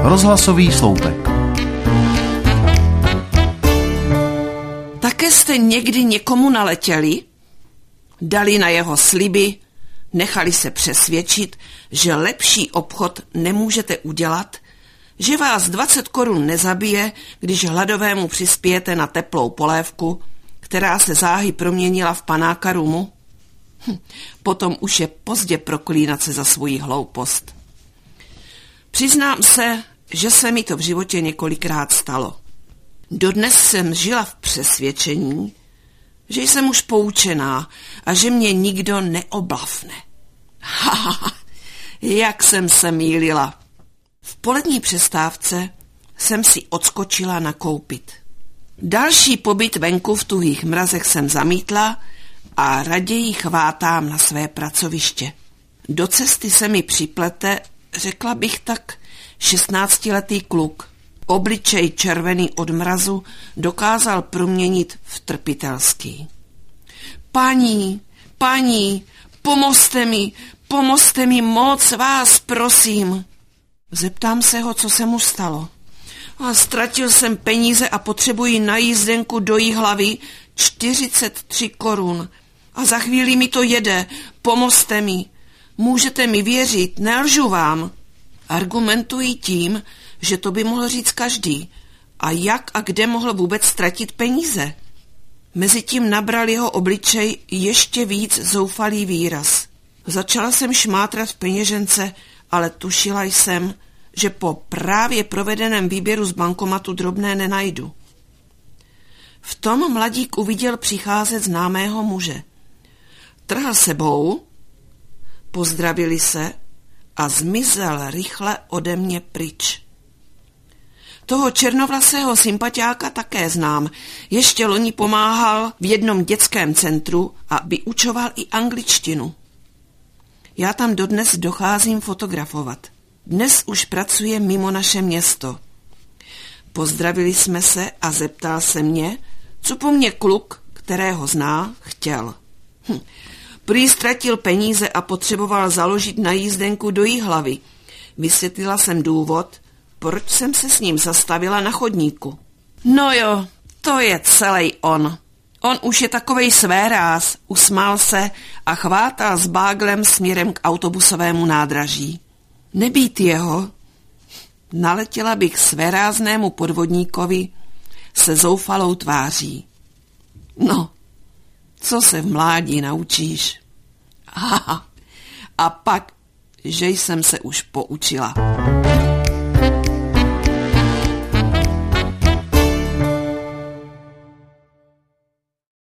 Rozhlasový sloupek. Také jste někdy někomu naletěli? Dali na jeho sliby, nechali se přesvědčit, že lepší obchod nemůžete udělat, že vás 20 korun nezabije, když hladovému přispějete na teplou polévku, která se záhy proměnila v panáka rumu? Potom už je pozdě proklínat se za svoji hloupost. Přiznám se, že se mi to v životě několikrát stalo. Dodnes jsem žila v přesvědčení, že jsem už poučená a že mě nikdo neoblafne. Jak jsem se mýlila. V polední přestávce jsem si odskočila nakoupit. Další pobyt venku v tuhých mrazech jsem zamítla a raději chvátám na své pracoviště. Do cesty se mi připlete, řekla bych tak, 16letý kluk. Obličej červený od mrazu dokázal proměnit v trpitelský. Paní, pomozte mi, moc vás prosím. Zeptám se ho, co se mu stalo. A ztratil jsem peníze a potřebuji na jízdenku do Jihlavy 43 korun. A za chvíli mi to jede, pomozte mi. Můžete mi věřit, nelžu vám. Argumentují tím, že to by mohl říct každý. A jak a kde mohl vůbec ztratit peníze? Mezitím nabral jeho obličej ještě víc zoufalý výraz. Začala jsem šmátrat v peněžence, ale tušila jsem, že po právě provedeném výběru z bankomatu drobné nenajdu. V tom mladík uviděl přicházet známého muže. Trhl sebou, pozdravili se a zmizel rychle ode mě pryč. Toho černovlasého sympatiáka také znám. Ještě loni pomáhal v jednom dětském centru a vyučoval i angličtinu. Já tam dodnes docházím fotografovat. Dnes už pracuje mimo naše město. Pozdravili jsme se a zeptal se mě, co po mně kluk, kterého zná, chtěl. Prý ztratil peníze a potřeboval založit na jízdenku do Jihlavy. Vysvětlila jsem důvod, proč jsem se s ním zastavila na chodníku. No jo, to je celý on. On už je takovej svéráz, usmál se a chvátal s báglem směrem k autobusovému nádraží. Nebýt jeho, naletěla bych svéráznému podvodníkovi se zoufalou tváří. No, co se v mládí naučíš? A pak, že jsem se už poučila.